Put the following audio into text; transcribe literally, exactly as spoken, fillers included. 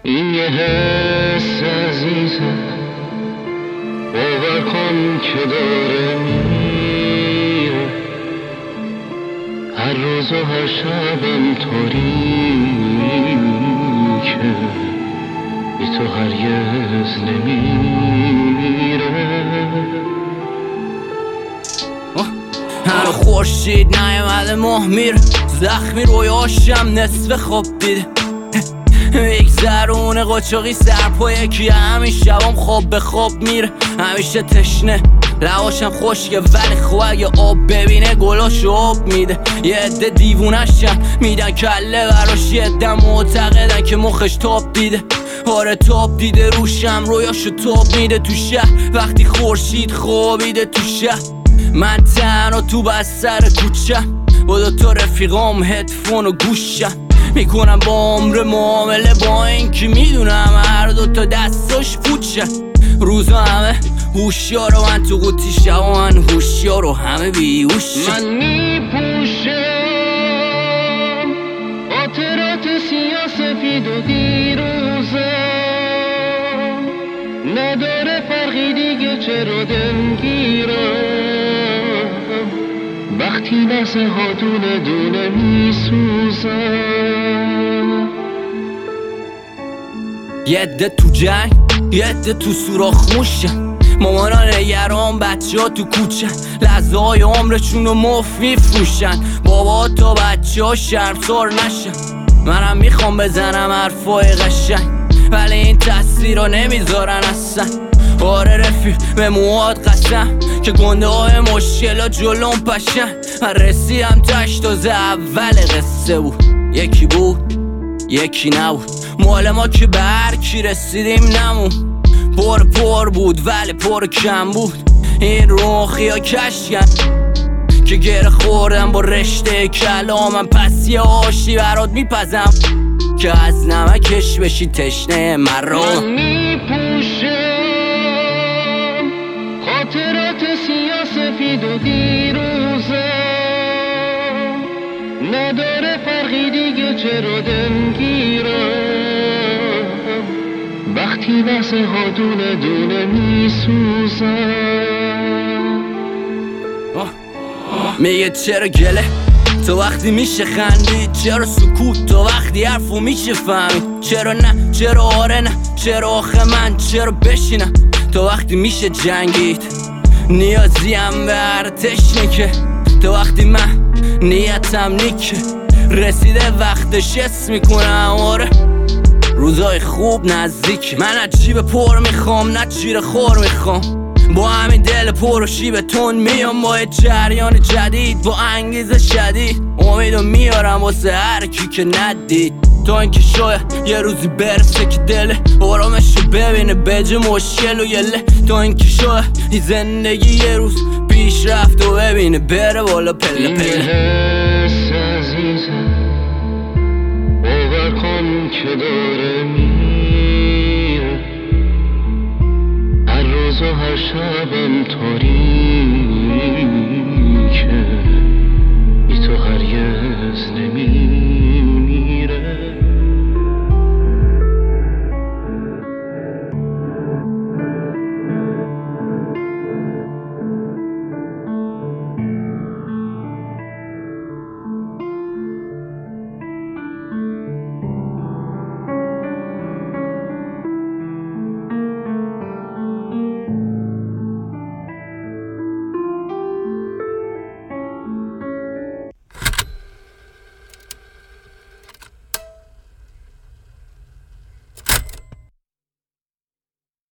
این یه حس عزیزه، باور کن که داره میره، هر روز و هر شبم تاریکه، بی تو هرگز نمیره. هر خورشید نیومده ماه میره، زخمی رویاشم نصف خواب دیده، میگذرونه قاچاقی سر پا یکی، همین شبام خواب به خواب میره، همیشه تشنه لواشم خشکه ولی خوب اگه آب ببینه گلاشو آب میده. یه عده دیوونشن میدن کله براش، یه عده معتقدن که مخش تاب دیده. آره تاب دیده روشم، رویاشو تاب میده تو شهر وقتی خورشید خوابیده تو شهر. من تنها تو بستر کوچم با دوتا رفیقام هدفون و گوشم، میکنم با عمر معامله با این که میدونم هر دوتا دستاش پوچن. روزا همه هوشیار و من تو قوطی، شب من هوشیار و همه بیهوشن. من میپوشم خاطرات سیاه سفید و دیروزم، نداره فرقی دیگه چرا دلگیرم، وقتی لحظه ها دونه دونه میسوزم. یه عده تو جنگ، یه عده تو سوراخ موشن، مامانا نگران بچه ها تو کوچن، لحظه های عمرشون رو مفت میفروشن، بابا تا بچه ها شرمسار نشن. منم میخوام بزنم حرفای قشنگ ولی این تاثیر رو نمیذارن اصلا. آره رفیق به موهات قسم که گنده های مشکل جلوم پشن، من رسیدم تشت تازه اول قصه بود، یکی بود یکی نبود، مال ما که به هر کی رسیدیم نمون، پر پر بود ولی پر کم بود. این روخی ها کشکن که گره خوردم با رشته کلامم، پس یه آشی برات میپزم که از نمکش بشی تشنه مرا. من میپوشم خاطرات سیاه سفید و دیروزم، نداره فرقی دیگه چرا دلگیرم، وقتی لحظه ها دونه دونه میسوزم. میگه چرا گله تو وقتی میشه خندید، چرا سکوت تو وقتی حرفو میشه فهمید، چرا نه چرا آره نه چرا آخه من چرا بشینم تو وقتی میشه جنگید. نیازیم به هر تشنه که تو وقتی من نیتم نیکه، رسیده وقتش اسم میکنم آره روزای خوب نزدیک. من از جیب پر میخوام نه جیر خور میخوام، با همین دل پر و شیب تون میام با جریان جدید، با انگیزه شدید امیدو میارم واسه هر کی که ندید، تا اینکه شاید یه روزی برسه که دله آرامشو ببینه بجه مشکل و یله، تا اینکه شاید این زندگی یه روز پیش رفت و ببینه بره بالا پله پله.